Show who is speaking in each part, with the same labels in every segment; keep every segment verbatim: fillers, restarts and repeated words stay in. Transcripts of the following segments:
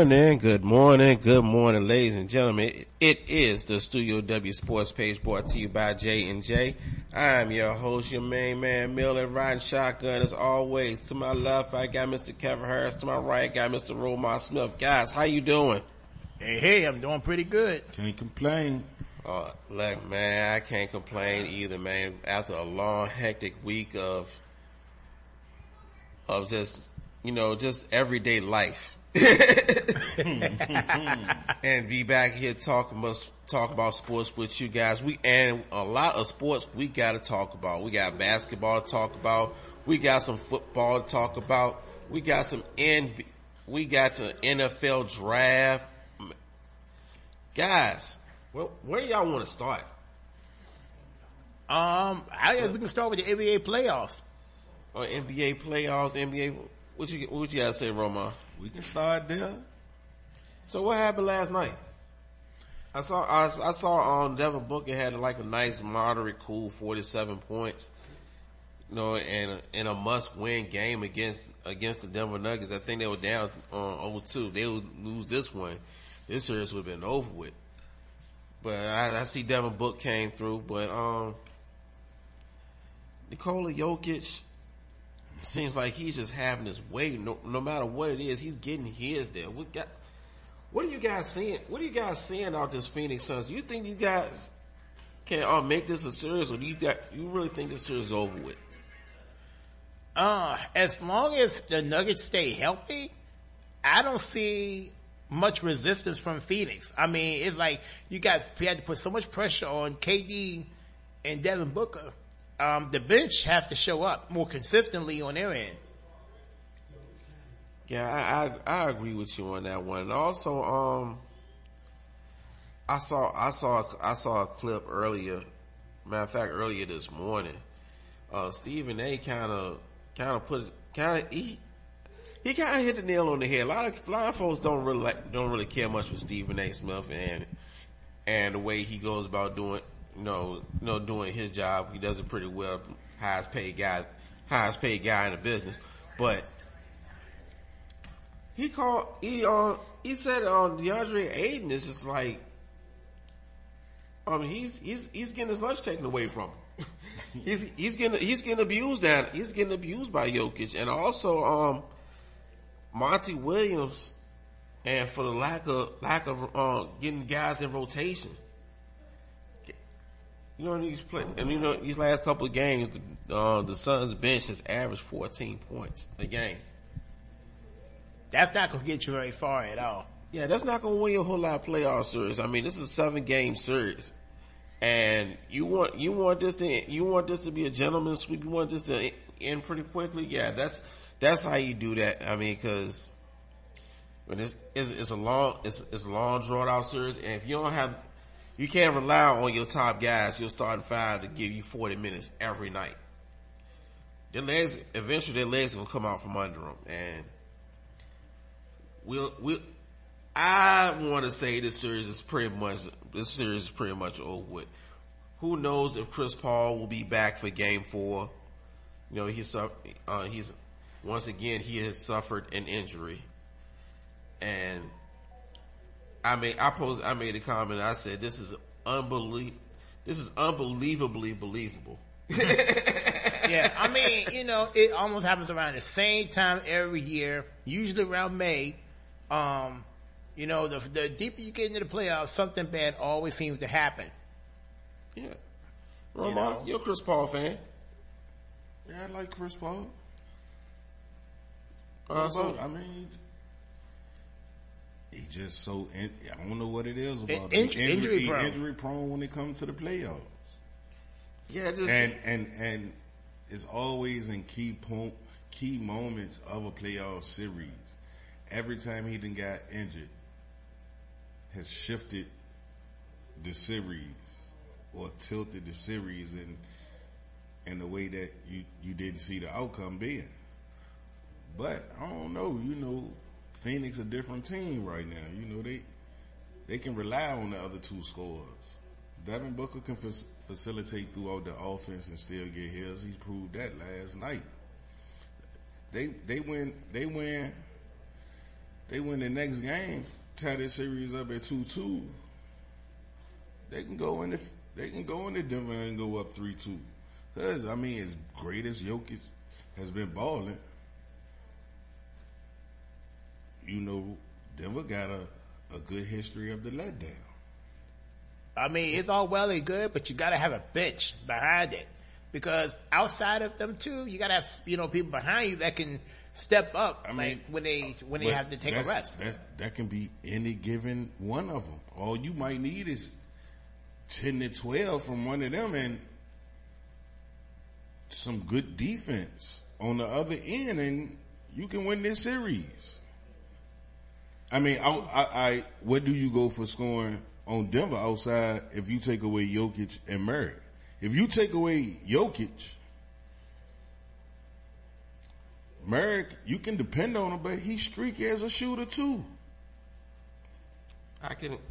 Speaker 1: morning, good morning, good morning, ladies and gentlemen. It is the Studio W Sports Page brought to you by J and J. I'm your host, your main man, Miller, riding shotgun as always. To my left, I got Mister Kevin Harris. To my right, I got Mister Romar Smith. Guys, how you doing?
Speaker 2: Hey, hey, I'm doing pretty good.
Speaker 3: Can't complain.
Speaker 1: Uh, look, man, I can't complain either, man. After a long, hectic week of, of just, you know, just everyday life. And be back here talking about, talk about sports with you guys. We, and a lot of sports we gotta talk about. We got basketball to talk about. We got some football to talk about. We got some N B A, we got the N F L draft. Guys, well, where do y'all want to start?
Speaker 2: Um, I guess we can start with the N B A playoffs.
Speaker 1: Uh, N B A playoffs, N B A. What you what you gotta say, Roma?
Speaker 3: We can start there.
Speaker 1: So what happened last night? I saw I, I saw um Devin Booker had like a nice, moderate, cool forty-seven points. You know, and in a must-win game against against the Denver Nuggets. I think they were down on oh two. They would lose this one. This series would have been over with. But I, I see Devin Booker came through. But um, Nikola Jokic seems like he's just having his way. No, no matter what it is, he's getting his there. What got? What are you guys seeing? What are you guys seeing out this Phoenix Suns? Do you think you guys can uh, make this a series, or do you you really think this series is over with?
Speaker 2: Uh, as long as the Nuggets stay healthy, I don't see much resistance from Phoenix. I mean, it's like you guys had to put so much pressure on K D and Devin Booker. Um, the bench has to show up more consistently on their end.
Speaker 1: Yeah, I, I I agree with you on that one. And also, um, I saw I saw I saw a clip earlier. Matter of fact, earlier this morning, uh, Stephen A. kind of kind of put kind of he he kind of hit the nail on the head. A lot of a lot of folks don't really like, don't really care much for Stephen A. Smith and and the way he goes about doing you know you know doing his job. He does it pretty well. Highest paid guy, highest paid guy in the business, but. He called, he, uh, he said, uh, DeAndre Ayton is just like, I mean, he's, he's, he's getting his lunch taken away from him. he's, he's getting, he's getting abused down, he's getting abused by Jokic. And also, um, Monty Williams, and for the lack of, lack of, uh, getting guys in rotation. You know, he's playing, and you know, these last couple of games, the, uh, the Suns bench has averaged fourteen points a game.
Speaker 2: That's not going to get you very far at all.
Speaker 1: Yeah, that's not going to win you a whole lot of playoff series. I mean, this is a seven game series. And you want, you want this to, you want this to be a gentleman's sweep. You want this to end pretty quickly. Yeah, that's, that's how you do that. I mean, cause when it's, it's, it's a long, it's, it's a long drawn out series. And if you don't have, you can't rely on your top guys, your starting five to give you forty minutes every night. Their legs, eventually their legs are going to come out from under them. And, We'll, we'll, I want to say this series is pretty much, this series is pretty much over with. Who knows if Chris Paul will be back for game four. You know, he's, uh, he's, once again, he has suffered an injury. And I made, I posed, I made a comment, I said, this is unbelievable, this is unbelievably believable.
Speaker 2: Yeah, I mean, you know, it almost happens around the same time every year, usually around May. Um, you know, the, the deeper you get into the playoffs, something bad always seems to happen.
Speaker 1: Yeah. Romar, you know? You're a Chris Paul fan.
Speaker 3: Yeah, I like Chris Paul.
Speaker 1: Uh, so,
Speaker 3: I mean, he just so, in, I don't know what it is about
Speaker 2: in,
Speaker 3: him.
Speaker 2: Injury,
Speaker 3: injury,
Speaker 2: prone.
Speaker 3: injury prone when it comes to the playoffs.
Speaker 1: Yeah, just.
Speaker 3: And, and, and it's always in key point, key moments of a playoff series. Every time he done got injured, has shifted the series or tilted the series in in the way that you, you didn't see the outcome being. But I don't know, you know, Phoenix a different team right now. You know, they they can rely on the other two scorers. Devin Booker can f- facilitate throughout the offense and still get his. He proved that last night. They they win they win they win the next game, tie this series up at two two. They can go in the, they can go into Denver and go up three two. Cause I mean, as great as Jokic has been balling, you know, Denver got a, a good history of the letdown.
Speaker 2: I mean, it's all well and good, but you gotta have a bench behind it. Because outside of them two, you gotta have, you know, people behind you that can step up, I mean, like when they, when they have to take a rest.
Speaker 3: That, that can be any given one of them. All you might need is ten to twelve from one of them and some good defense on the other end, and you can win this series. I mean, I, I, I where do you go for scoring on Denver outside if you take away Jokic and Murray? If you take away Jokic, Murray, you can depend on him, but he's streaky as a shooter too.
Speaker 1: I can.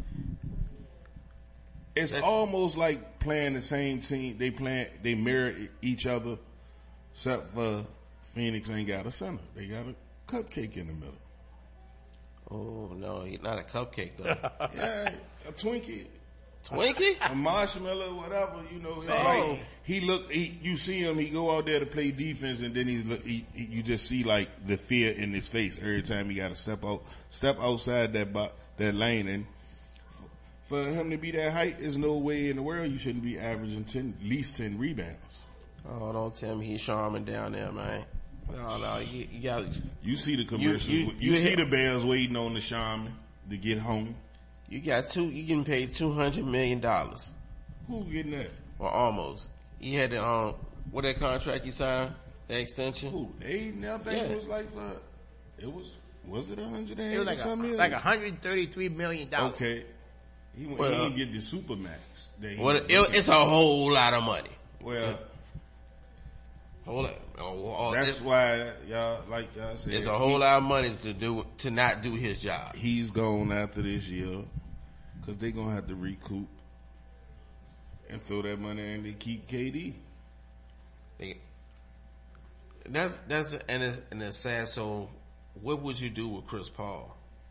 Speaker 3: It's that, almost like playing the same team. They play, they mirror each other, except for Phoenix ain't got a center. They got a cupcake in the middle.
Speaker 1: Oh no, he's not a cupcake though.
Speaker 3: Yeah, a Twinkie.
Speaker 1: Twinkie?
Speaker 3: A marshmallow, whatever, you know. It's
Speaker 1: oh.
Speaker 3: like he look. He, you see him. He go out there to play defense, and then he's. He, he, you just see like the fear in his face every time he got to step out, step outside that bo- that lane. And for him to be that height, there's no way in the world you shouldn't be averaging ten, at least ten rebounds.
Speaker 1: Oh, don't tell me he's Charmin down there, man. No, no, you, you got.
Speaker 3: You see the commercials.
Speaker 1: You,
Speaker 3: you,
Speaker 1: you,
Speaker 3: you see
Speaker 1: hit,
Speaker 3: the Bears waiting on the Charmin to get home.
Speaker 1: You got two. You getting paid two hundred million dollars.
Speaker 3: Who getting that?
Speaker 1: Or almost. He had the um, what that contract he signed? The extension.
Speaker 3: Who? They nothing yeah. was like for. It was. Was it a hundred and
Speaker 2: eighty like
Speaker 3: something?
Speaker 2: A, like a hundred thirty-three million dollars.
Speaker 3: Okay. He,
Speaker 1: well,
Speaker 3: he didn't get the supermax.
Speaker 1: Well, it, it's a whole lot of money.
Speaker 3: Well,
Speaker 1: hold up. Oh, oh,
Speaker 3: that's why y'all like y'all said.
Speaker 1: It's a whole he, lot of money to do to not do his job.
Speaker 3: He's gone after this year because they're gonna have to recoup and throw that money in to keep K D.
Speaker 1: They, that's that's and it's and it's sad. So, what would you do with Chris Paul?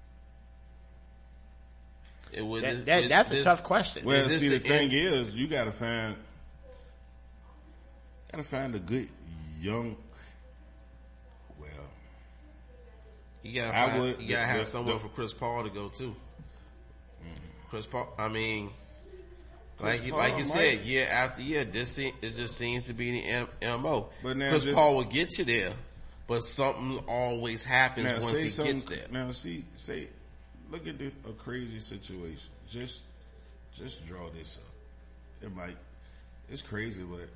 Speaker 1: It was
Speaker 2: that,
Speaker 1: this,
Speaker 2: that,
Speaker 1: this,
Speaker 2: that's
Speaker 1: this,
Speaker 2: a tough question.
Speaker 3: Well, see, the, the thing end? is, you gotta find gotta find a good young. Well,
Speaker 1: you gotta find, would, you gotta the, have the, somewhere the, for Chris Paul to go too. Mm-hmm. Chris Paul, I mean, Chris like you, like you said, year after year, this it just seems to be the M- MO. But now Chris just, Paul will get you there, but something always happens
Speaker 3: now
Speaker 1: once he gets there.
Speaker 3: Now, see, say, look at the, a crazy situation. Just, just draw this up. It might, it's crazy, but.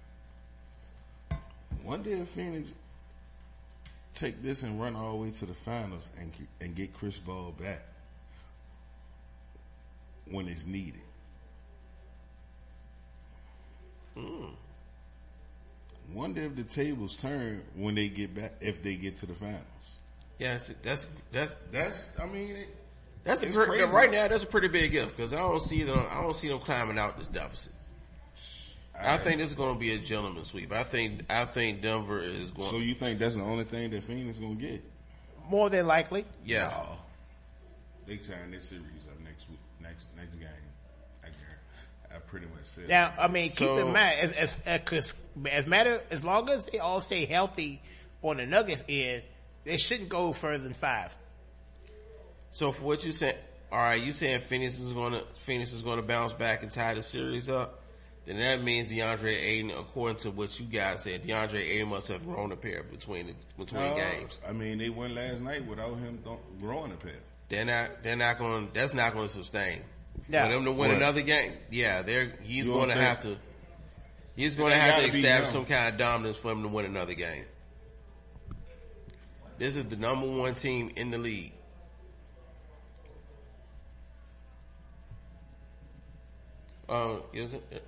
Speaker 3: One day if Phoenix take this and run all the way to the finals and and get Chris Paul back when it's needed. Mm. One day if the tables turn when they get back, if they get to the finals.
Speaker 1: Yes, that's that's
Speaker 3: that's. I mean, it,
Speaker 1: that's a pretty, right now. That's a pretty big gift because I don't see them. I don't see them climbing out this deficit. I, I think this is going to be a gentleman's sweep. I think I think Denver is going.
Speaker 3: So you think that's the only thing that Phoenix is going to get?
Speaker 2: More than likely.
Speaker 1: Yes.
Speaker 3: No. They sign this series up next week, next next game. I, I pretty much said.
Speaker 2: Now, I mean, so, keep in mind as as as, as matter as long as they all stay healthy on the Nuggets end, they shouldn't go further than five.
Speaker 1: So for what you said, all right, you saying Phoenix is going to Phoenix is going to bounce back and tie the series up? Then that means DeAndre Ayton, according to what you guys said, DeAndre Ayton must have grown a pair between the, between
Speaker 3: no,
Speaker 1: games.
Speaker 3: I mean, they won last night without him th- growing a pair.
Speaker 1: They're not. They're not going. That's not going to sustain.
Speaker 2: Yeah.
Speaker 1: For them to win
Speaker 3: what?
Speaker 1: another game, yeah, they're. He's going to have to. He's going to
Speaker 3: they
Speaker 1: have to
Speaker 3: be
Speaker 1: establish
Speaker 3: young.
Speaker 1: some kind of dominance for him to win another game. This is the number one team in the league. Uh, is it?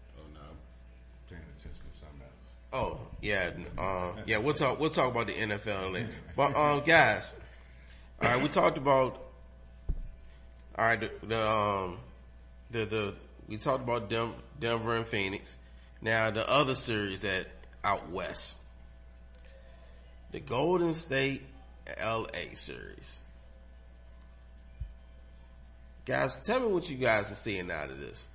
Speaker 1: Oh yeah, uh, yeah. We'll talk. We'll talk about the N F L later. But um, guys, all right. We talked about. All right, the, the um, the the we talked about Dem- Denver and Phoenix. Now the other series that out west, the Golden State L A series. Guys, tell me what you guys are seeing out of this.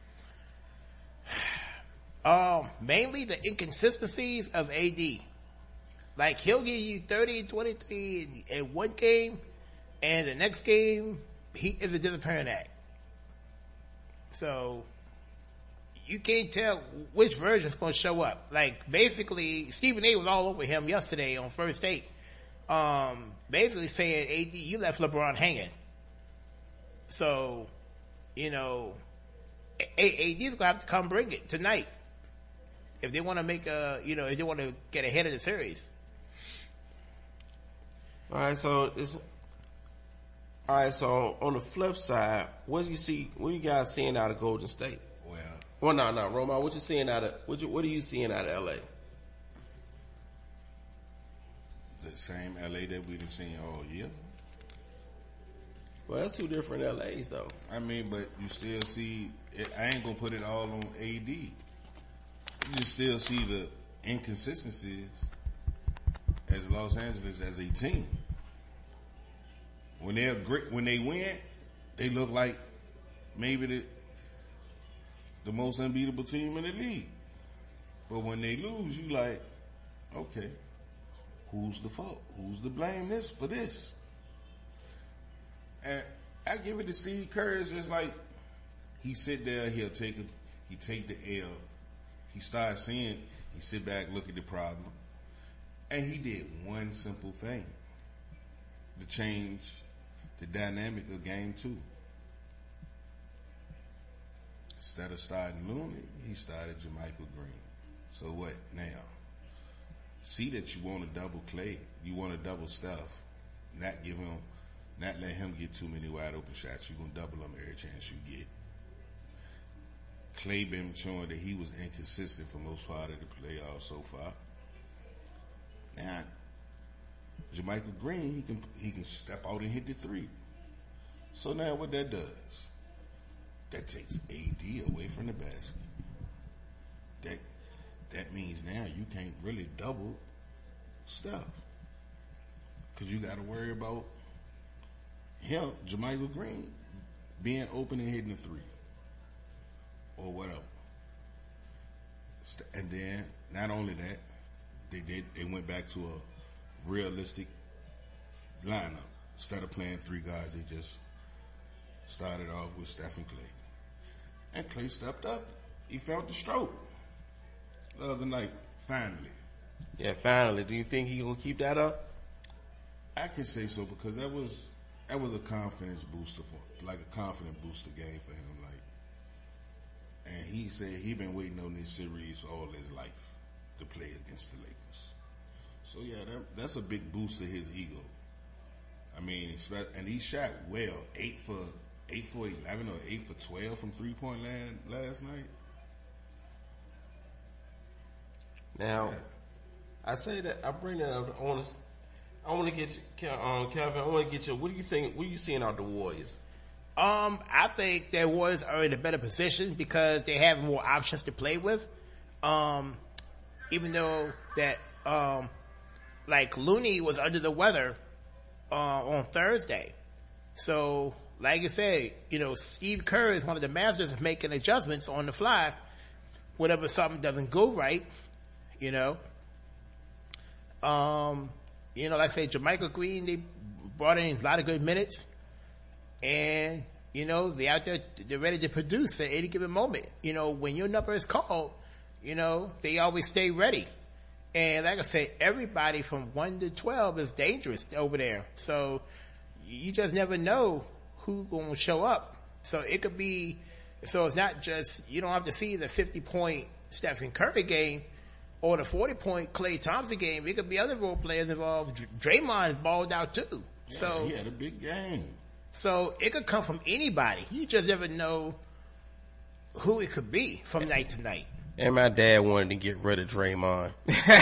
Speaker 2: Um, mainly the inconsistencies of A D. Like, he'll give you thirty, twenty-three in, in one game, and the next game, he is a disappearing act. So, you can't tell which version is going to show up. Like, basically, Stephen A was all over him yesterday on First Take. Um, basically saying, A D, you left LeBron hanging. So, you know, A D's going to have to come bring it tonight. If they want to make a, you know, if they want to get ahead of the series.
Speaker 1: All right, so it's, all right, so on the flip side, what do you see, what you guys seeing out of Golden State?
Speaker 3: Well,
Speaker 1: well, no, no, Roma, what you seeing out of, what you, what are you seeing out of L A?
Speaker 3: The same L A that we've been seeing all year.
Speaker 1: Well, that's two different L As though.
Speaker 3: I mean, but you still see, it, I ain't gonna put it all on A D. You still see the inconsistencies as Los Angeles as a team. When they're great, when they win, they look like maybe the the most unbeatable team in the league. But when they lose, you like, okay, who's the fault? Who's to blame this for this? And I give it to Steve Kerr. It's just like he sit there, he'll take a, he take the L. He starts seeing, he sit back, look at the problem. And he did one simple thing to change the dynamic of game two. Instead of starting Looney, he started JaMychal Green. So what now? See that you want to double Clay. You want to double Steph. Not give him, not let him get too many wide open shots. You're going to double him every chance you get. Clay been showing that he was inconsistent for most part of the playoffs so far. Now, JaMychal Green, he can he can step out and hit the three. So now what that does, that takes A D away from the basket. That that means now you can't really double Steph. Because you got to worry about him, JaMychal Green, being open and hitting the three. Or whatever. And then, not only that, they did, they went back to a realistic lineup. Instead of playing three guys, they just started off with Steph and Clay. And Clay stepped up. He felt the stroke the other night, finally.
Speaker 1: Yeah, finally. Do you think he gonna keep that up?
Speaker 3: I can say so because that was, that was a confidence booster for, like a confident booster game for him. And he said he been waiting on this series all his life to play against the Lakers. So yeah, that, that's a big boost to his ego. I mean, and he shot well, eight for eight for eleven or eight for twelve from three point land last night.
Speaker 1: Now, yeah. I say that I bring that up. I want to, I want to get you, um, Kevin. I want to get you. What do you think? What are you seeing out the Warriors?
Speaker 2: Um, I think the Warriors are in a better position because they have more options to play with. Um, even though that, um, like Looney was under the weather, uh, on Thursday. So, like I said, you know, Steve Kerr is one of the masters of making adjustments on the fly whenever something doesn't go right, you know. Um, you know, like I say, JaMychal Green, they brought in a lot of good minutes. And, you know, they out there, they're ready to produce at any given moment. You know, when your number is called, you know, they always stay ready. And like I said, everybody from one to twelve is dangerous over there. So you just never know who's going to show up. So it could be, so it's not just, you don't have to see the fifty point Stephen Curry game or the forty point Klay Thompson game. It could be other role players involved. Draymond balled out too.
Speaker 3: Yeah,
Speaker 2: so
Speaker 3: he had a big game.
Speaker 2: So it could come from anybody. You just never know who it could be from night to night.
Speaker 1: And my dad wanted to get rid of Draymond.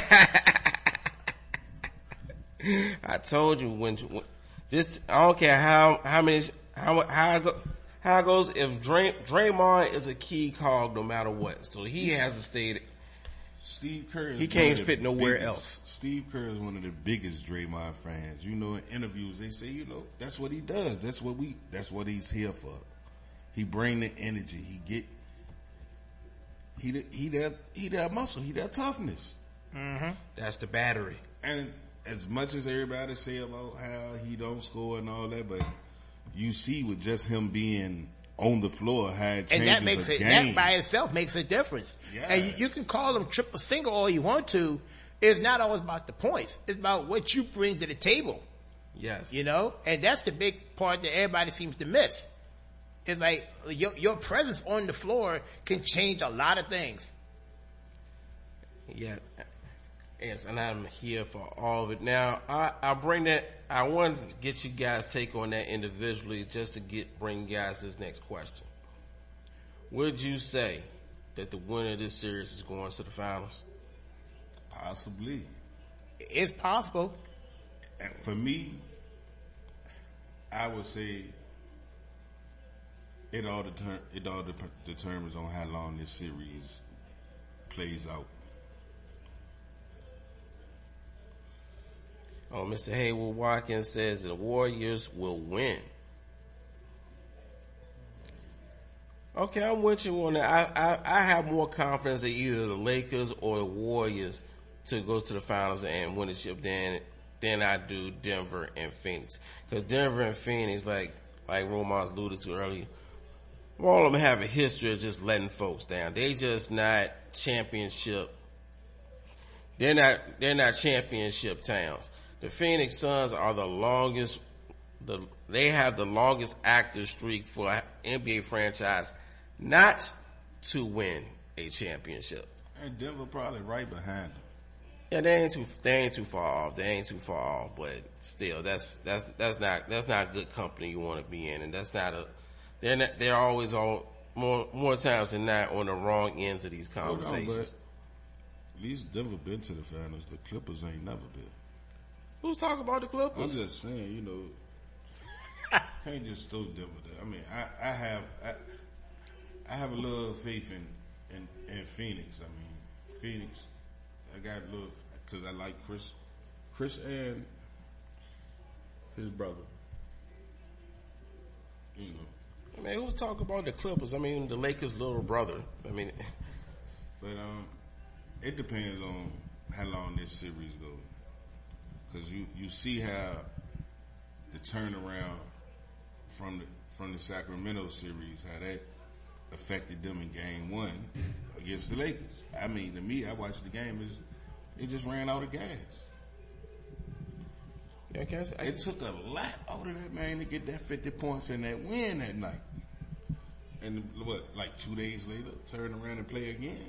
Speaker 1: I told you when, when this, I don't care how, how many, how, how, it go, how it goes, if Dray, Draymond is a key cog no matter what. So he has to stay.
Speaker 3: Steve Kerr is
Speaker 1: He can't
Speaker 3: one of the
Speaker 1: fit nowhere
Speaker 3: biggest-
Speaker 1: else.
Speaker 3: Steve Kerr is one of the biggest Draymond fans. You know, in interviews they say, you know, that's what he does. That's what we. That's what he's here for. He bring the energy. He get. He the- he that he that muscle. He that toughness.
Speaker 1: That's the battery.
Speaker 3: And as much as everybody say about how he don't score and all that, but you see with just him being on the floor, how it changes
Speaker 2: And that makes
Speaker 3: a
Speaker 2: it,
Speaker 3: game.
Speaker 2: that by itself makes a difference.
Speaker 3: Yes.
Speaker 2: And you, you can call them triple single all you want to. It's not always about the points. It's about what you bring to the table,
Speaker 1: Yes.
Speaker 2: you know? And that's the big part that everybody seems to miss. It's like your, your presence on the floor can change a lot of things.
Speaker 1: Yeah. Yes, and I'm here for all of it. Now, I, I bring that, I want to get you guys' take on that individually just to get, bring you guys this next question. Would you say that the winner of this series is going to the finals?
Speaker 3: Possibly.
Speaker 2: It's possible.
Speaker 3: And for me, I would say it all deter- it all de- determines on how long this series plays out.
Speaker 1: Oh, Mister Haywood Watkins says the Warriors will win. Okay, I'm with you on that. I, I, I have more confidence in either the Lakers or the Warriors to go to the finals and win the chip than than I do Denver and Phoenix. Because Denver and Phoenix, like like Roman alluded to earlier, all of them have a history of just letting folks down. They just not championship. They're not they're not championship towns. The Phoenix Suns are the longest. The they have the longest active streak for an N B A franchise not to win a championship.
Speaker 3: And Denver probably right behind them.
Speaker 1: Yeah, they ain't too they ain't too far off. They ain't too far off, but still, that's that's that's not that's not good company you want to be in, and that's not a. They're not, they're always on more more times than not on the wrong ends of these
Speaker 3: Hold on,
Speaker 1: conversations.
Speaker 3: but at least Denver been to the finals. The Clippers ain't never been.
Speaker 1: Who's talking about the
Speaker 3: I'm
Speaker 1: Clippers?
Speaker 3: just saying, you know, can't just throw Denver there. I mean, I, I have I, I have a little faith in, in in Phoenix. I mean, Phoenix. I got a little because I like Chris, Chris and his brother. You know,
Speaker 1: I mean, who's talking about the Clippers? I mean, the Lakers' little brother. I mean,
Speaker 3: but um, it depends on how long this series goes. Because you, you see how the turnaround from the from the Sacramento series, how that affected them in game one against the Lakers. I mean, to me, I watched the game, is it just ran out of gas.
Speaker 1: I guess I,
Speaker 3: It took a lot out of that man to get that fifty points and that win that night. And what, like two days later, turn around and play again?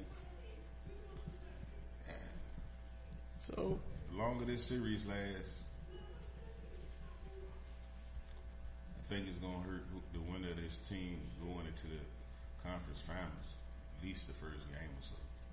Speaker 1: so.
Speaker 3: The longer this series lasts, I think it's going to hurt the winner of this team going into the conference finals, at least the first game or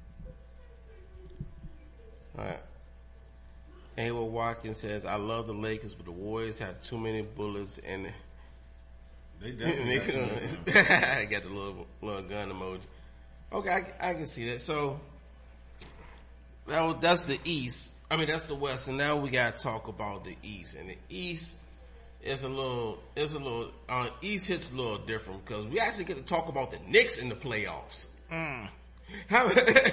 Speaker 3: so.
Speaker 1: All right. Haywood Watkins says, I love the Lakers, but the Warriors have too many bullets and
Speaker 3: They definitely got some-
Speaker 1: I got the little, little gun emoji. Okay, I, I can see that. So, that was, that's the East. I mean, that's the West, and now we got to talk about the East. And the East is a little, is a little, uh, East hits a little different because we actually get to talk about the Knicks in the playoffs.
Speaker 2: Mm.
Speaker 1: How,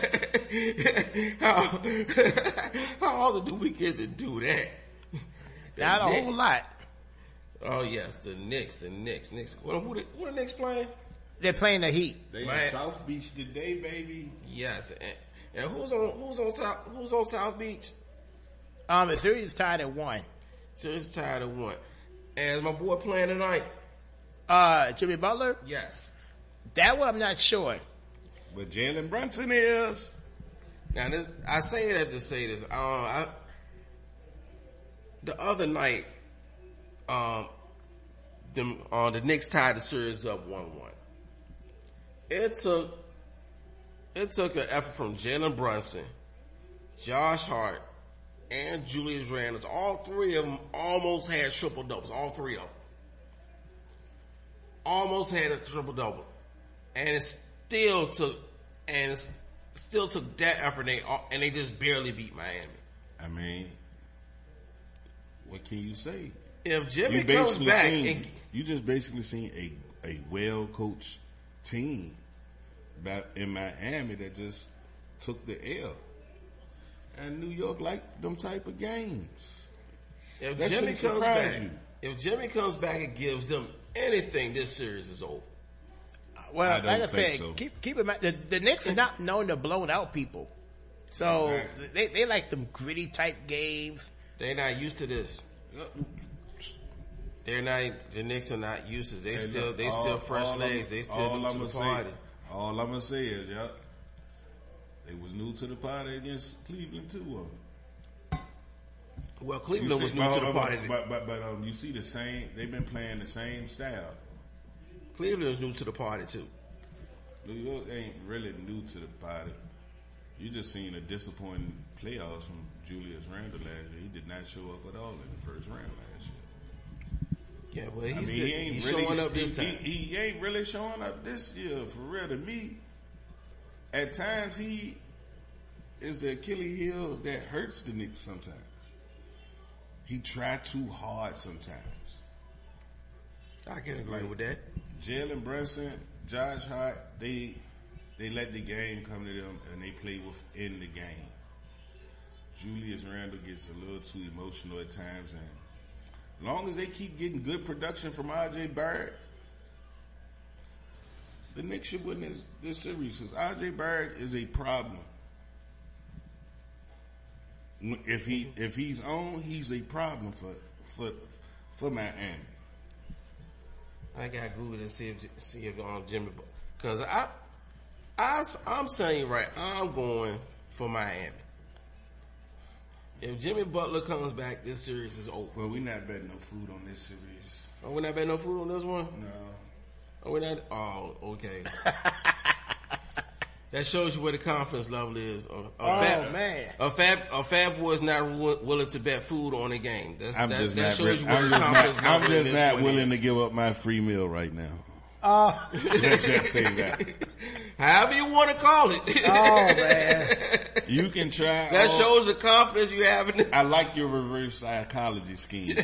Speaker 1: how, how often do we get to do that? The
Speaker 2: Not a
Speaker 1: Knicks.
Speaker 2: whole lot.
Speaker 1: Oh yes, the Knicks, the Knicks, Knicks. What, who the, who the Knicks playing?
Speaker 2: They're playing the Heat.
Speaker 3: They in
Speaker 1: Man.
Speaker 3: South Beach today, baby.
Speaker 1: Yes, and, and who's on who's on South who's on South Beach?
Speaker 2: Um, the series is tied at one.
Speaker 1: Series tied at one. And is my boy playing tonight?
Speaker 2: Uh, Jimmy Butler.
Speaker 1: Yes.
Speaker 2: That one I'm not sure.
Speaker 3: But Jalen Brunson is.
Speaker 1: Now this, I say that to say this. Um, I, the other night, um, the uh, the Knicks tied the series up one one. It took it took an effort from Jalen Brunson, Josh Hart, and Julius Randle. All three of them almost had triple doubles. All three of them almost had a triple double, and it still took and it's, still took that effort, and they, and they just barely beat Miami.
Speaker 3: I mean, what can you say?
Speaker 1: If Jimmy
Speaker 3: you
Speaker 1: comes back,
Speaker 3: seen,
Speaker 1: and,
Speaker 3: you just basically seen a a well coached team back in Miami that just took the L, and New York like them type of games.
Speaker 1: if
Speaker 3: That
Speaker 1: Jimmy
Speaker 3: shouldn't
Speaker 1: comes
Speaker 3: surprise
Speaker 1: back,
Speaker 3: you.
Speaker 1: if Jimmy comes back and gives them anything, this series is over.
Speaker 2: Well,
Speaker 3: I don't
Speaker 2: like I
Speaker 3: think
Speaker 2: said,
Speaker 3: so.
Speaker 2: keep keep in mind the, the Knicks are not known to blow out people, so
Speaker 3: Exactly.
Speaker 2: they they like them gritty type games.
Speaker 1: They're not used to this. They're not. The Knicks are not used to this. They
Speaker 3: Hey,
Speaker 1: still,
Speaker 3: look,
Speaker 1: they
Speaker 3: all-
Speaker 1: still fresh
Speaker 3: all
Speaker 1: legs.
Speaker 3: I'm-
Speaker 1: They still
Speaker 3: all
Speaker 1: new to
Speaker 3: I'ma
Speaker 1: the
Speaker 3: say-
Speaker 1: party.
Speaker 3: All I'm gonna say is, yeah, they was new to the party against Cleveland too. Uh.
Speaker 1: Well,
Speaker 3: You
Speaker 1: Cleveland
Speaker 3: see-
Speaker 1: was new
Speaker 3: but,
Speaker 1: to the
Speaker 3: but-
Speaker 1: party.
Speaker 3: but but but um, you see the same. They've been playing the same style.
Speaker 1: Cleveland was new to the party too.
Speaker 3: New York ain't really new to the party. You just seen a disappointing playoffs from Julius Randle last year. He did not show up at all in the first round last year.
Speaker 1: Yeah, but he's,
Speaker 3: I mean,
Speaker 1: still,
Speaker 3: he ain't
Speaker 1: he's
Speaker 3: really
Speaker 1: showing up
Speaker 3: he,
Speaker 1: this time.
Speaker 3: He, he ain't really showing up this year for real to me. At times, he is the Achilles heel that hurts the Knicks. Sometimes he try too hard. Sometimes
Speaker 1: I can agree
Speaker 3: Like-
Speaker 1: with that.
Speaker 3: Jalen Brunson, Josh Hart, they they let the game come to them and they play within the game. Julius Randle gets a little too emotional at times, and as long as they keep getting good production from R J Barrett, the Knicks should win this, this series because R J Barrett is a problem. If he if he's on, he's a problem for for for Miami.
Speaker 1: I got Google to see if see if um, Jimmy, because I, I I'm saying right, I'm going for Miami. If Jimmy Butler comes back, this series is over.
Speaker 3: Well, we're not betting no food on this series.
Speaker 1: Oh, we're not betting no food on this one.
Speaker 3: No.
Speaker 1: Oh, we're not. Oh, okay. That shows you where the confidence level is. A, a
Speaker 2: Oh,
Speaker 1: fat,
Speaker 2: man.
Speaker 1: a fat a fat boy is not w- willing to bet food on a game. That's,
Speaker 3: I'm
Speaker 1: that,
Speaker 3: just
Speaker 1: that
Speaker 3: not.
Speaker 1: shows
Speaker 3: Re-
Speaker 1: you where
Speaker 3: I'm
Speaker 1: the
Speaker 3: just
Speaker 1: confidence
Speaker 3: not.
Speaker 1: level
Speaker 3: I'm
Speaker 1: in
Speaker 3: just
Speaker 1: this
Speaker 3: not
Speaker 1: one
Speaker 3: willing
Speaker 1: is.
Speaker 3: to give up my free meal right now.
Speaker 2: Oh,
Speaker 3: Let's just say that.
Speaker 1: However you want to call it.
Speaker 2: oh man.
Speaker 3: You can try.
Speaker 1: That
Speaker 3: all-
Speaker 1: shows the confidence you have in it.
Speaker 3: I like your reverse psychology scheme.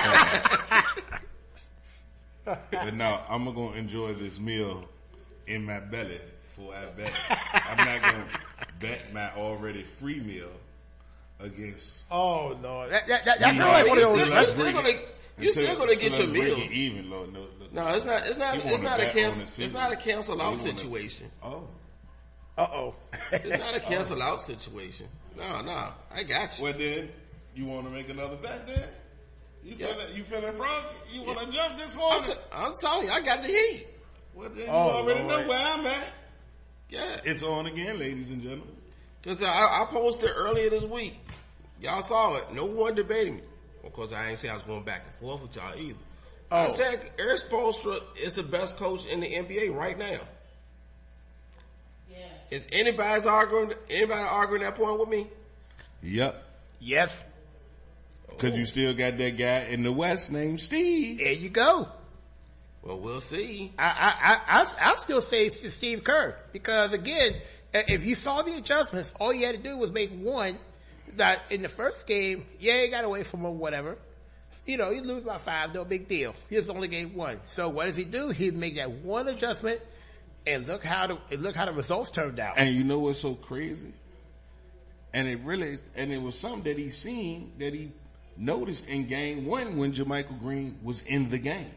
Speaker 3: But no, I'm gonna enjoy this meal in my belly before I bet. I'm not gonna bet my already free meal against.
Speaker 2: Oh Lord, that, that, that, that's
Speaker 3: Me.
Speaker 2: not like
Speaker 1: You
Speaker 2: one of
Speaker 1: still,
Speaker 2: those.
Speaker 1: you
Speaker 3: Let's
Speaker 1: still
Speaker 3: break
Speaker 1: gonna,
Speaker 3: it.
Speaker 1: you still
Speaker 3: Until-
Speaker 1: gonna get
Speaker 3: until
Speaker 1: your
Speaker 3: I break
Speaker 1: meal.
Speaker 3: it even, Lord. No, no,
Speaker 1: No, it's not. It's not.
Speaker 3: You
Speaker 1: It's
Speaker 3: wanna
Speaker 1: not a
Speaker 3: bet
Speaker 1: cancel.
Speaker 3: on the
Speaker 1: It's
Speaker 3: series.
Speaker 1: not a cancel
Speaker 3: You
Speaker 1: out
Speaker 3: wanna-
Speaker 1: situation.
Speaker 3: Oh,
Speaker 2: Uh oh.
Speaker 1: It's not a cancel out situation. No, no, I got you.
Speaker 3: well then, you want to make another bet then? You
Speaker 1: Yeah.
Speaker 3: feeling? You feeling froggy? You want to
Speaker 1: Yeah.
Speaker 3: jump this
Speaker 1: I'm,
Speaker 3: one?
Speaker 1: t- I'm telling you, I got the heat.
Speaker 3: Well then, you
Speaker 2: Oh,
Speaker 3: already
Speaker 2: Lord.
Speaker 3: know where I'm at.
Speaker 1: Yeah,
Speaker 3: It's on again, ladies and gentlemen.
Speaker 1: because I, I posted earlier this week. Y'all saw it. No one debated me. Of course, I ain't say I was going back and forth with y'all either. I
Speaker 2: Oh.
Speaker 1: said Eric Spoelstra is the best coach in the N B A right now.
Speaker 4: Yeah.
Speaker 1: Is anybody's arguing? Anybody arguing that point with me?
Speaker 3: Yep.
Speaker 2: Yes.
Speaker 3: Cause you still got that guy in the West named Steve.
Speaker 2: There you go.
Speaker 1: Well, we'll see.
Speaker 2: I I I I, I still say it's Steve Kerr because again, if you saw the adjustments, all you had to do was make one. That in the first game, yeah, he got away from him, whatever. You know, you lose by five, no big deal. He just only game one. So what does he do? He make that one adjustment, and look how the and look how the results turned out.
Speaker 3: And you know what's so crazy? And it really, and it was something that he seen that he noticed in game one when JaMychal Green was in the game.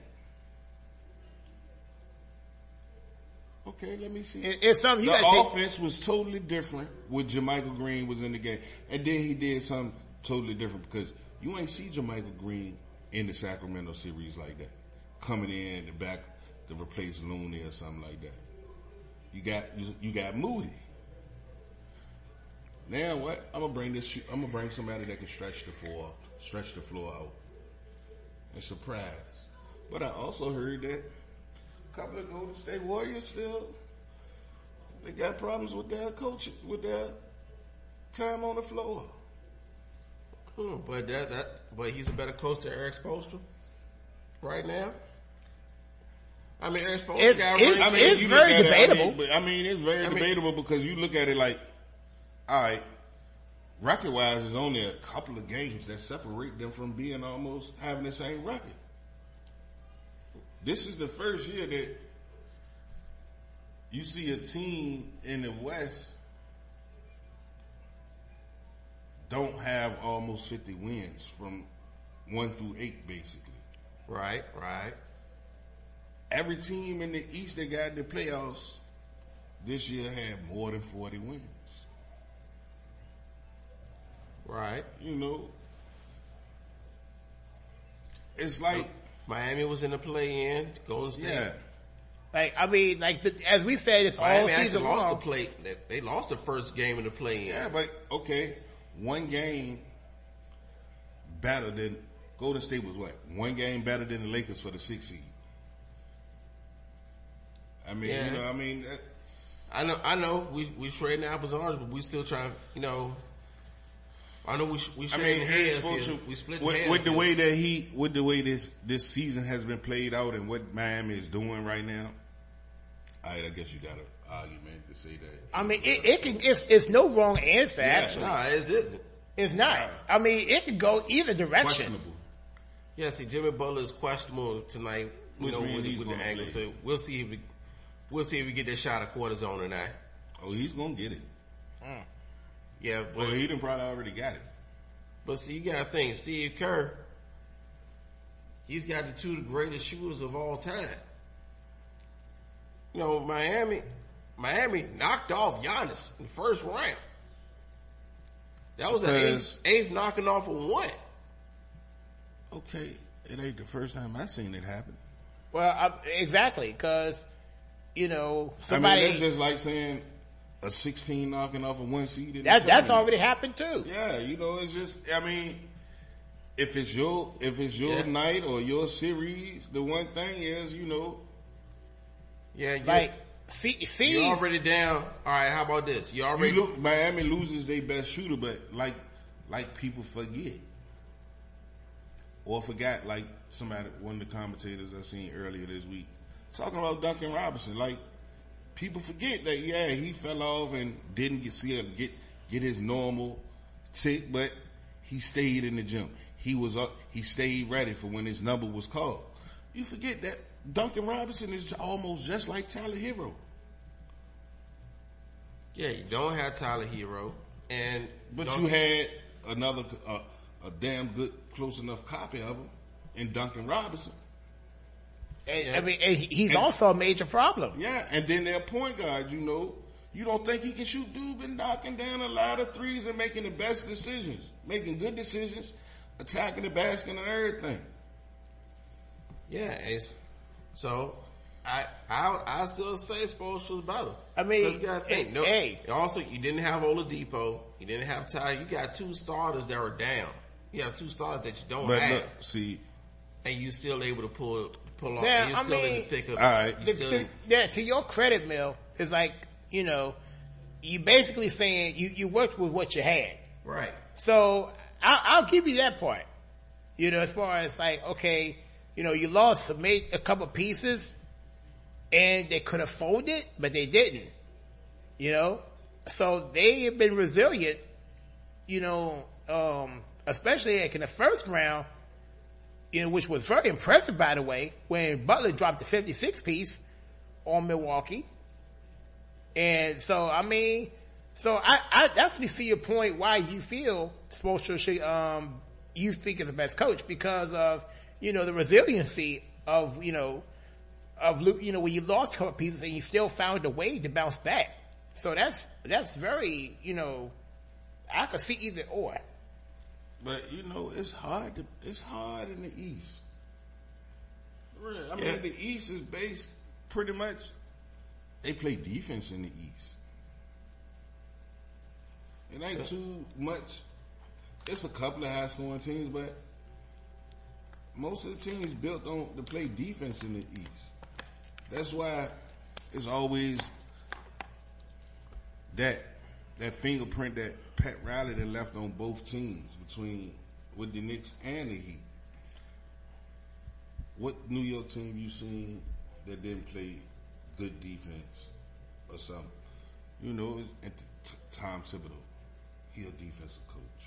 Speaker 3: Okay, let me see.
Speaker 2: It- it's something you
Speaker 3: the
Speaker 2: gotta take-
Speaker 3: offense was totally different when JaMychal Green was in the game. And then he did something totally different because you ain't see JaMychal Green in the Sacramento series like that. Coming in the back to replace Looney or something like that. You got, you, you got Moody. Now what? I'm gonna bring this, I'm gonna bring somebody that can stretch the floor, stretch the floor out. And surprise. But I also heard that a couple of Golden State Warriors feel they got problems with their coach, with their time on the floor.
Speaker 1: Hmm, but that that but he's a better coach than Eric Spoelstra right now. I mean, Eric Spoelstra
Speaker 2: It's-
Speaker 1: got
Speaker 2: it's-
Speaker 1: rings.
Speaker 3: I mean,
Speaker 2: it's
Speaker 3: you look
Speaker 2: very
Speaker 3: at it, I mean,
Speaker 2: debatable.
Speaker 3: but I mean, it's very
Speaker 1: I mean-
Speaker 3: debatable because you look at it like, all right, record wise, there's only a couple of games that separate them from being almost having the same record. This is the first year that you see a team in the West don't have almost fifty wins from one through eight, basically.
Speaker 1: Right, right.
Speaker 3: Every team in the East that got in the playoffs this year had more than forty wins.
Speaker 1: Right.
Speaker 3: You know, it's like,
Speaker 1: Miami was in the play-in. Golden State.
Speaker 3: yeah,
Speaker 2: Like, I mean, like, the, as we said, it's all
Speaker 1: Miami
Speaker 2: season
Speaker 1: actually lost
Speaker 2: long.
Speaker 1: the play. They, they lost the first game in the play-in.
Speaker 3: yeah, but okay, one game better than Golden State was what? One game better than the Lakers for the sixth seed. I mean,
Speaker 1: Yeah.
Speaker 3: you know, I mean, that,
Speaker 1: I know, I know. We we trading apples and oranges, but we still trying. You know, I know we we
Speaker 3: I
Speaker 1: trading
Speaker 3: mean,
Speaker 1: heads
Speaker 3: Eric
Speaker 1: here.
Speaker 3: Spoelstra,
Speaker 1: We split
Speaker 3: with,
Speaker 1: heads
Speaker 3: with the
Speaker 1: here.
Speaker 3: way that he, with the way this this season has been played out and what Miami is doing right now. All right, I guess you got an argument to say that.
Speaker 2: I mean, it, it can, it's, it's no wrong answer,
Speaker 3: Yeah.
Speaker 2: actually.
Speaker 1: Nah, it isn't.
Speaker 2: It's not. I mean, it could go either direction.
Speaker 3: Questionable.
Speaker 1: Yeah, see, Jimmy Butler is questionable tonight. You
Speaker 3: Which
Speaker 1: know,
Speaker 3: means
Speaker 1: with,
Speaker 3: he's
Speaker 1: with the
Speaker 3: gonna
Speaker 1: ankle.
Speaker 3: play.
Speaker 1: So we'll see if we we'll see if we get that shot of cortisone tonight.
Speaker 3: Oh, he's gonna get it.
Speaker 1: Yeah, but
Speaker 3: Well, he done probably already got it.
Speaker 1: but see, you got to think, Steve Kerr. He's got the two greatest shooters of all time. You know, Miami, Miami knocked off Giannis in the first round. That was an
Speaker 3: Because-
Speaker 1: eighth, eighth knocking off of one.
Speaker 3: Okay, it ain't the first time I seen it happen.
Speaker 2: Well, I, exactly, because, you know,
Speaker 3: I
Speaker 2: somebody,
Speaker 3: mean, that's just like saying a sixteen knocking off of one seed. In the
Speaker 2: that, that's
Speaker 3: tournament.
Speaker 2: already happened too.
Speaker 3: Yeah, you know, it's just. I mean, if it's your if it's your
Speaker 1: Yeah.
Speaker 3: night or your series, the one thing is, you know,
Speaker 1: Yeah, you
Speaker 2: Like, see, see,
Speaker 1: you're already down. All right, how about this? You already
Speaker 3: you look Miami loses their best shooter, but like like people forget or forgot. Like somebody, one of the commentators I seen earlier this week, talking about Duncan Robinson. Like people forget that yeah, he fell off and didn't get see get get his normal tick, but he stayed in the gym. He was up. He stayed ready for when his number was called. You forget that Duncan Robinson is almost just like Tyler Hero.
Speaker 1: yeah, you don't have Tyler Hero, and
Speaker 3: But
Speaker 1: don't-
Speaker 3: you had another, uh, a damn good, close enough copy of him in Duncan Robinson.
Speaker 2: and, I mean, and he- he's also a major problem.
Speaker 3: Yeah, and then their point guard, you know, you don't think he can shoot? Dude been knocking down a lot of threes and making the best decisions, making good decisions, attacking the basket and everything.
Speaker 1: yeah, it's, so I I I still say Spoelstra was better.
Speaker 2: I mean,
Speaker 1: 'Cause you gotta think.
Speaker 2: hey,
Speaker 1: no,
Speaker 2: hey.
Speaker 1: also you didn't have Oladipo, you didn't have Tyler. You got two starters that were down. You have two starters that you don't
Speaker 3: But
Speaker 1: have,
Speaker 3: look, see,
Speaker 1: and you still able to pull pull off.
Speaker 2: Yeah,
Speaker 1: and you're
Speaker 2: I
Speaker 1: still in
Speaker 2: mean-
Speaker 1: the thick of it.
Speaker 3: all right.
Speaker 1: You
Speaker 2: The-
Speaker 1: still
Speaker 2: the-
Speaker 1: in-
Speaker 2: yeah, to your credit, Mill, it's like, you know, you basically saying you, you worked with what you had.
Speaker 1: right.
Speaker 2: So I'll, I'll give you that part. You know, as far as like, okay, you know, you lost a, ma- a couple pieces and they could have folded, but they didn't. You know, so they have been resilient, you know, um, especially like in the first round, you know, which was very impressive, by the way, when Butler dropped the fifty-six piece on Milwaukee. And so, I mean, so I, I definitely see your point why you feel Spoelstra should, um, you think is the best coach because of, you know, the resiliency of, you know, of, lo- you know, when you lost a couple pieces and you still found a way to bounce back. So that's, that's very, you know, I could see either or.
Speaker 3: But you know, it's hard to, it's hard in the East. Really, I mean,
Speaker 1: Yeah.
Speaker 3: the East is based pretty much, they play defense in the East. It ain't too much. It's a couple of high scoring teams, but most of the teams built on to play defense in the East. That's why it's always that that fingerprint that Pat Riley that left on both teams between with the Knicks and the Heat. What New York team you seen that didn't play good defense or something. You know, at the t- Tom Thibodeau, he a defensive coach.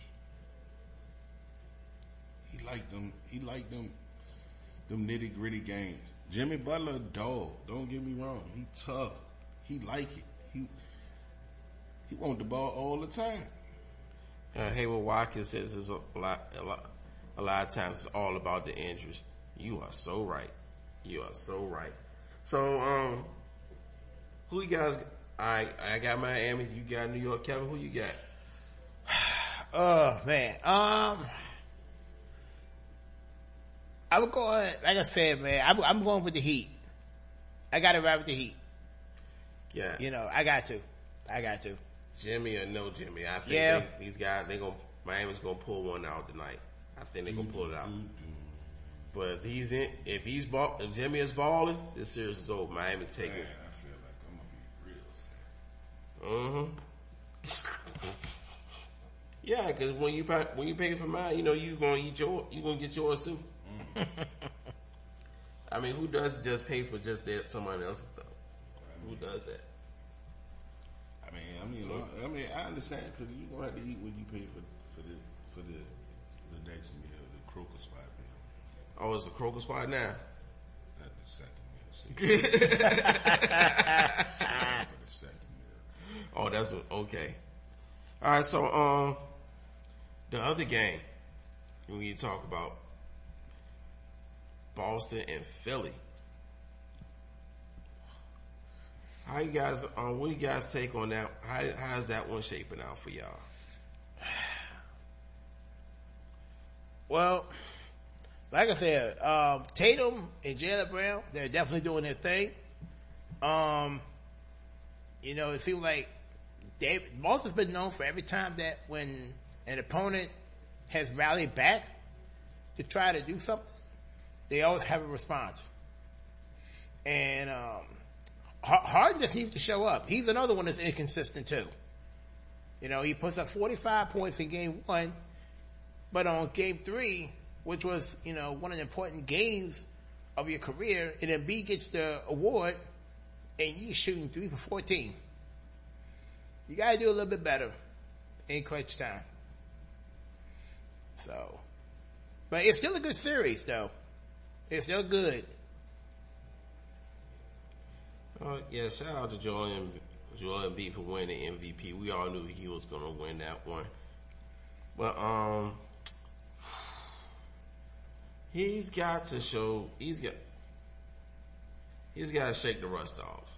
Speaker 3: He liked them. He liked them. Them nitty gritty games. Jimmy Butler, a dog. Don't get me wrong. He tough. He like it. He he want the ball all the time.
Speaker 1: Uh, Hayward Watkins says it's a lot, a lot, a lot of times it's all about the injuries. You are so right. You are so right. So, um, who you guys? I I got Miami. You got New York. Kevin, who you got?
Speaker 2: Oh man, um, I would go. Like I said, man, I'm, I'm going with the Heat. I got to ride with the Heat.
Speaker 1: Yeah,
Speaker 2: you know, I got to. I got to.
Speaker 1: Jimmy or no Jimmy? I think
Speaker 2: yeah.
Speaker 1: they, these guys, they gonna Miami's gonna pull one out tonight. I think they gonna pull it out. But if he's in, if he's ball, if Jimmy is balling, this series is over. Miami's taking.
Speaker 3: Man, I feel like I'm gonna be real sad.
Speaker 1: Mm-hmm. Yeah, because when you pay, when you pay for mine, you know you gonna eat your, you gonna get yours too. Mm. I mean, who does just pay for just their, somebody else's stuff? I mean, who does that?
Speaker 3: I mean, I mean, so, I mean, I understand because you gonna have to eat when you pay for for the for the the next meal, the Kroger spot meal.
Speaker 1: Oh, it's a Kroger spot now.
Speaker 3: Not the second meal. See, for the second meal.
Speaker 1: Oh, that's what, okay. All right, so um, the other game we need to talk about Boston and Philly. How you guys, um, what do you guys take on that? How, how's that one shaping out for y'all?
Speaker 2: Well, like I said, um, Tatum and Jaylen Brown, they're definitely doing their thing. Um, you know, it seems like David, Boston's been known for every time that when an opponent has rallied back to try to do something, they always have a response. And, um, Harden just needs to show up. He's another one that's inconsistent too. You know, he puts up forty-five points in game one, but on game three, which was, you know, one of the important games of your career, and Embiid gets the award, and you're shooting three for fourteen. You gotta do a little bit better in crunch time. So, but it's still a good series though. It's still good.
Speaker 1: Uh, yeah, shout out to Joel and Joel Embiid for winning the M V P. We all knew he was gonna win that one, but um, he's got to show. He's got. He's got to shake the rust off.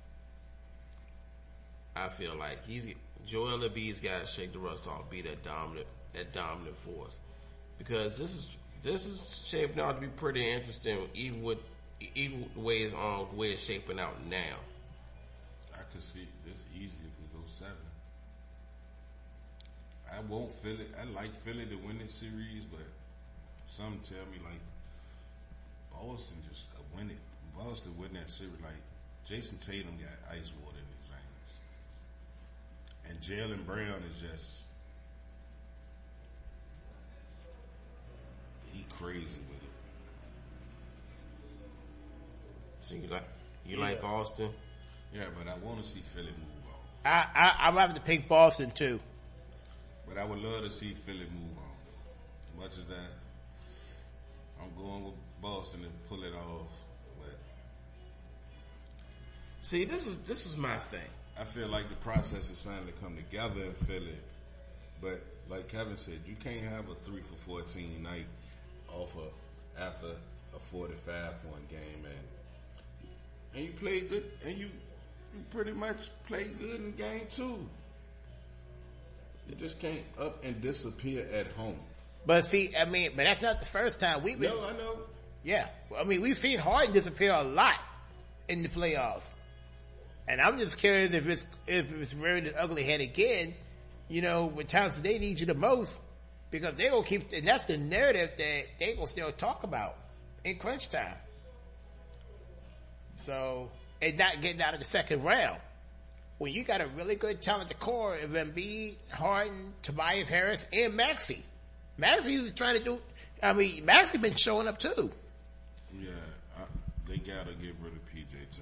Speaker 1: I feel like he's Joel Embiid's got to shake the rust off, be that dominant, that dominant force, because this is this is shaping out to be pretty interesting, even with. Even the way it's um, the way it's shaping out now.
Speaker 3: I could see this easily could go seven. I won't feel it. I like Philly to win this series, but some tell me like Boston just uh, win it. Boston win that series. Like Jason Tatum got ice water in his veins, and Jaylen Brown is just he crazy with it.
Speaker 1: So you like you
Speaker 2: yeah.
Speaker 1: like Boston?
Speaker 3: Yeah, but I want to see Philly move on.
Speaker 2: I, I I'm having to pick Boston too.
Speaker 3: But I would love to see Philly move on. As much as that, I'm going with Boston to pull it off. But
Speaker 1: see, this is this is my thing.
Speaker 3: I feel like the process is finally come together in Philly. But like Kevin said, you can't have a three for fourteen night off of after a forty-five point game, and and you play good, and you you pretty much play good in game two. You just can't up and disappear at home.
Speaker 2: But see, I mean, but that's not the first time we've been.
Speaker 3: No, I know.
Speaker 2: Yeah, I mean, we've seen Harden disappear a lot in the playoffs, and I'm just curious if it's if it's rearing its ugly head again. You know, with times that they need you the most, because they gonna keep, and that's the narrative that they gonna still talk about in crunch time. So, and not getting out of the second round. When you got a really good talented core of Embiid, Harden, Tobias Harris, and Maxey. Maxey was trying to do, I mean, Maxey been showing up too.
Speaker 3: Yeah, I, they gotta get rid of P J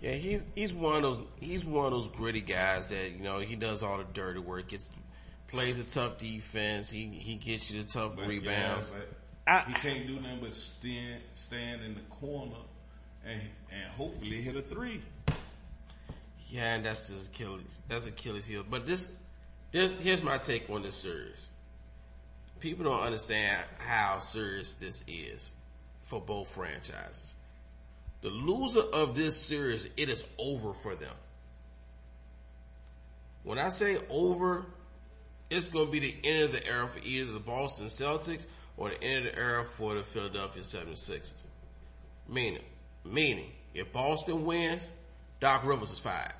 Speaker 1: Yeah, he's he's one of those he's one of those gritty guys that, you know, he does all the dirty work. Gets plays a tough defense. He he gets you the tough
Speaker 3: But,
Speaker 1: rebounds.
Speaker 3: yeah,
Speaker 2: I-
Speaker 3: but he can't do nothing but stand stand in the corner and and hopefully hit a three.
Speaker 1: Yeah, and that's his Achilles. That's Achilles heel. But this, this here's my take on this series. People don't understand how serious this is for both franchises. The loser of this series, it is over for them. When I say over, it's going to be the end of the era for either the Boston Celtics or the end of the era for the Philadelphia seventy-sixers. Meaning, meaning, if Boston wins, Doc Rivers is fired.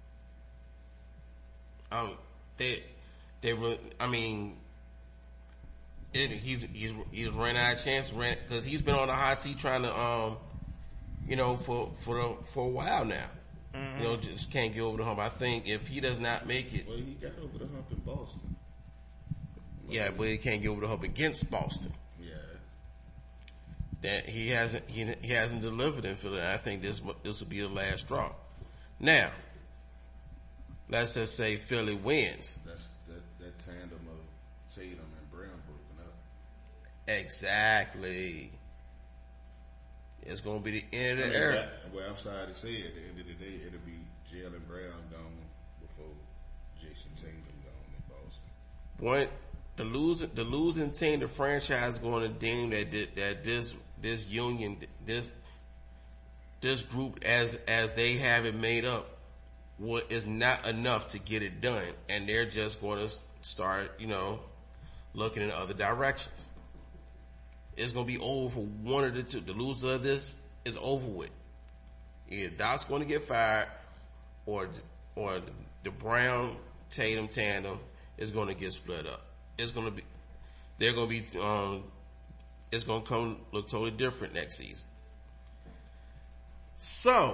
Speaker 1: Um, they, they, really, I mean, it, he's he's he's ran out of chance, ran because he's been on the hot seat trying to, um, you know, for for the, for a while now. Mm-hmm. You know, just can't get over the hump. I think if he does not make it,
Speaker 3: Well, he got over the hump in Boston.
Speaker 1: yeah, but he can't get over the hump against Boston.
Speaker 3: Yeah.
Speaker 1: That he hasn't he, he hasn't delivered in Philly. I think this this will be the last straw. Now, let's just say Philly wins.
Speaker 3: That's that, that tandem of Tatum and Brown broken up.
Speaker 1: Exactly. It's going to be the end of
Speaker 3: I
Speaker 1: the
Speaker 3: mean,
Speaker 1: era.
Speaker 3: that- well, I'm sorry to say, at the end of the day, it'll be Jaylen Brown gone before Jason Tatum gone in Boston.
Speaker 1: One, the losing the losing team, the franchise, is going to deem that thi- that this this union, this this group, as as they have it made up, what is not enough to get it done, and they're just going to start, you know, looking in other directions. It's going to be over for one of the two. The loser of this is over with. Either Doc's going to get fired, or or the Brown Tatum tandem is going to get split up. It's going to be, they're going to be, um, it's going to come look totally different next season. So,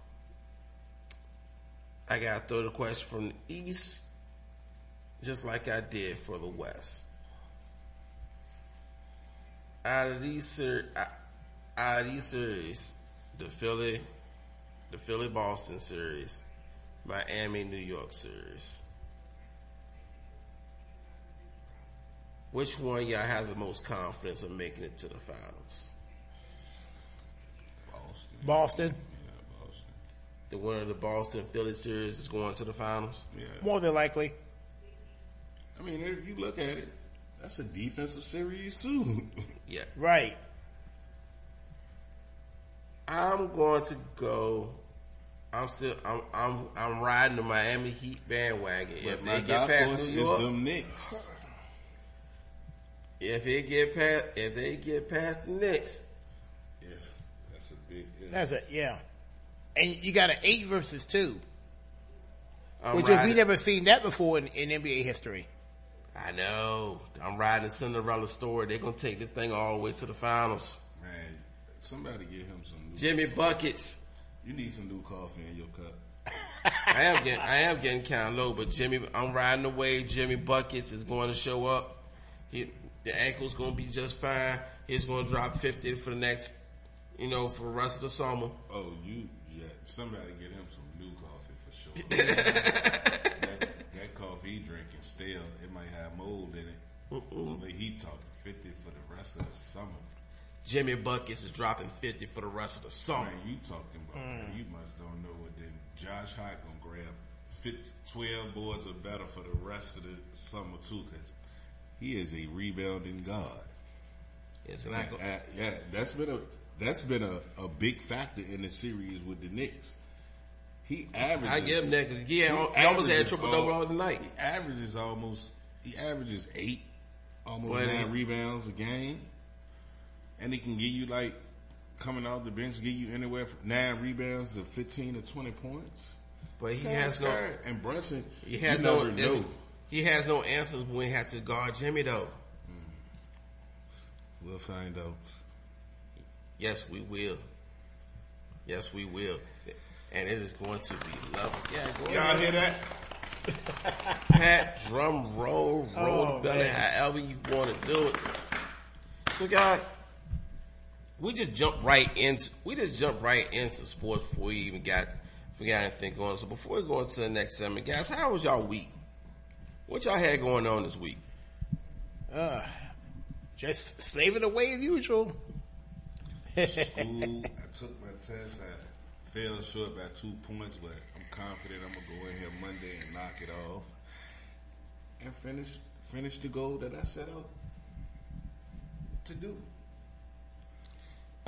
Speaker 1: I got to throw the question from the East, just like I did for the West. Out of these ser- out of these series, the Philly, the Philly Boston series, Miami New York series, which one y'all have the most confidence of making it to the finals?
Speaker 3: Boston.
Speaker 2: Boston,
Speaker 3: Yeah, Boston.
Speaker 1: The winner of the Boston Philly series is going to the finals.
Speaker 3: Yeah.
Speaker 2: more than likely.
Speaker 3: I mean, if you look at it, that's a defensive series too.
Speaker 1: Yeah,
Speaker 2: Right.
Speaker 1: I'm going to go. I'm still. I'm. I'm. I'm riding the Miami Heat bandwagon.
Speaker 3: But
Speaker 1: If
Speaker 3: my
Speaker 1: they get
Speaker 3: dark
Speaker 1: past
Speaker 3: horse
Speaker 1: New
Speaker 3: is
Speaker 1: York,
Speaker 3: them Knicks.
Speaker 1: if they get past, if they get past the Knicks,
Speaker 3: If that's a big. If.
Speaker 2: That's it. Yeah. And you got an eight versus two,
Speaker 1: I'm
Speaker 2: which is, we
Speaker 1: riding-
Speaker 2: never seen that before in, in N B A history.
Speaker 1: I know. I'm riding the Cinderella story. They're gonna take this thing all the way to the finals.
Speaker 3: Man, somebody get him some new
Speaker 1: Jimmy Buckets.
Speaker 3: You need some new coffee in your cup.
Speaker 1: I am getting, I am getting kind of low, but Jimmy, I'm riding the wave. Jimmy Buckets is going to show up. He, the ankle's going to be just fine. He's going to drop fifty for the next, you know, for the rest of the summer.
Speaker 3: Oh, you, yeah, somebody get him some new coffee for sure. that, that coffee he drinking stale, it might have mold in it. But he talking fifty for the rest of the summer.
Speaker 1: Jimmy Buckets is dropping fifty for the rest of the summer.
Speaker 3: Man, you talking about, man, you must don't know what then Josh Hart gonna grab fit twelve boards or better for the rest of the summer too, cause he is a rebounding god.
Speaker 1: It's not
Speaker 3: Uh,
Speaker 1: gonna,
Speaker 3: yeah, that's been a that's been a, a big factor in the series with the Knicks. He averages.
Speaker 1: I give him that because yeah,
Speaker 3: he
Speaker 1: he almost had a
Speaker 3: averages
Speaker 1: triple
Speaker 3: all-
Speaker 1: double on the night.
Speaker 3: He averages almost. He averages eight, almost
Speaker 1: Well,
Speaker 3: nine
Speaker 1: he-
Speaker 3: rebounds a game, and he can give you like coming off the bench, give you anywhere from nine rebounds to fifteen to twenty points.
Speaker 1: But he
Speaker 3: Sky,
Speaker 1: has no,
Speaker 3: Sky. And Brunson,
Speaker 1: he has
Speaker 3: you
Speaker 1: no,
Speaker 3: never know.
Speaker 1: he has no answers when he had to guard Jimmy though.
Speaker 3: We'll find out.
Speaker 1: Yes, we will. Yes, we will. And it is going to be lovely. Yeah, go
Speaker 3: Y'all
Speaker 1: ahead.
Speaker 3: hear that?
Speaker 1: Pat, drum roll, roll
Speaker 2: Oh,
Speaker 1: belly,
Speaker 2: man.
Speaker 1: however you want to do it. So, guys, we just jumped right into we just jumped right into sports before we even got we got anything going. So before we go into the next segment, guys, how was y'all week? What y'all had going on this week?
Speaker 2: Uh, just slaving away as usual.
Speaker 3: School, I took my test. I fell short by two points, but I'm confident I'm gonna go in here Monday and knock it off and finish finish the goal that I set out to do. I,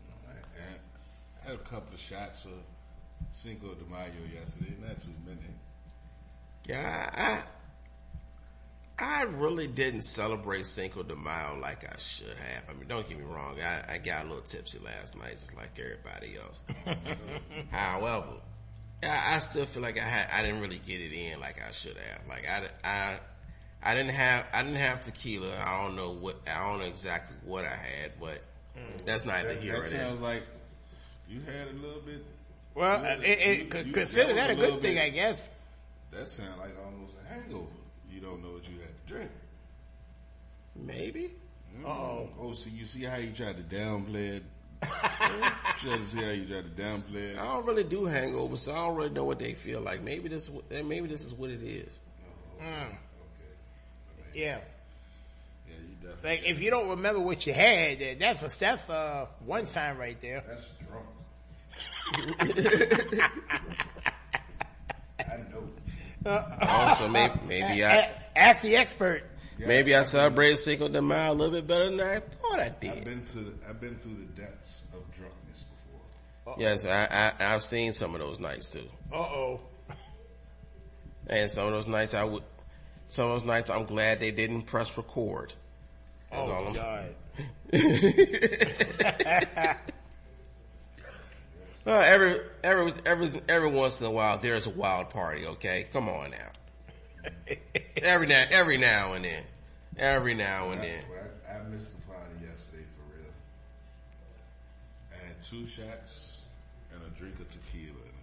Speaker 3: I had a couple of shots of Cinco de Mayo yesterday, not too many.
Speaker 1: Yeah, I I really didn't celebrate Cinco de Mayo like I should have. I mean, don't get me wrong. I, I got a little tipsy last night, just like everybody else. However, I, I still feel like I had I didn't really get it in like I should have. Like I, I, I didn't have I didn't have tequila. I don't know what I don't know exactly what I had, but that's neither
Speaker 3: That,
Speaker 1: here
Speaker 3: that
Speaker 1: nor there.
Speaker 3: sounds like you had a little bit.
Speaker 2: Well,
Speaker 3: you-
Speaker 2: it, it,
Speaker 3: you-
Speaker 2: could
Speaker 3: you-
Speaker 2: consider
Speaker 3: that
Speaker 2: that a
Speaker 3: was
Speaker 2: good
Speaker 3: little
Speaker 2: thing,
Speaker 3: bit-
Speaker 2: I guess.
Speaker 3: That sounds like almost a hangover. You don't know what you had to drink.
Speaker 1: Maybe.
Speaker 2: Uh-oh.
Speaker 3: Oh, see, you see how you tried to downplay it? Try to see how you tried to downplay it?
Speaker 1: I don't really do hangovers, so I don't really know what they feel like. Maybe this maybe this is what it is.
Speaker 3: Oh,
Speaker 2: Mm.
Speaker 3: okay.
Speaker 2: Yeah.
Speaker 3: Yeah, you definitely.
Speaker 2: Like, if you don't remember what you had, then that's a, that's uh one sign right there.
Speaker 3: That's drunk. I know.
Speaker 1: Also, maybe maybe I
Speaker 2: A- Ask the expert.
Speaker 1: maybe I celebrated Cinco de Mayo a little bit better than I thought I
Speaker 3: I've
Speaker 1: did.
Speaker 3: been through. The, I've been through the depths of drunkenness before.
Speaker 1: Yes, I, I I've seen some of those nights too,
Speaker 2: Uh oh.
Speaker 1: and some of those nights I would. Some of those nights I'm glad they didn't press record. That's all
Speaker 2: Oh
Speaker 1: I'm-
Speaker 2: God.
Speaker 1: Uh, every every every every once in a while there's a wild party. Okay, come on now. Every now every now and then, every now and then.
Speaker 3: I, I missed the party yesterday for real. I had two shots and a drink of tequila.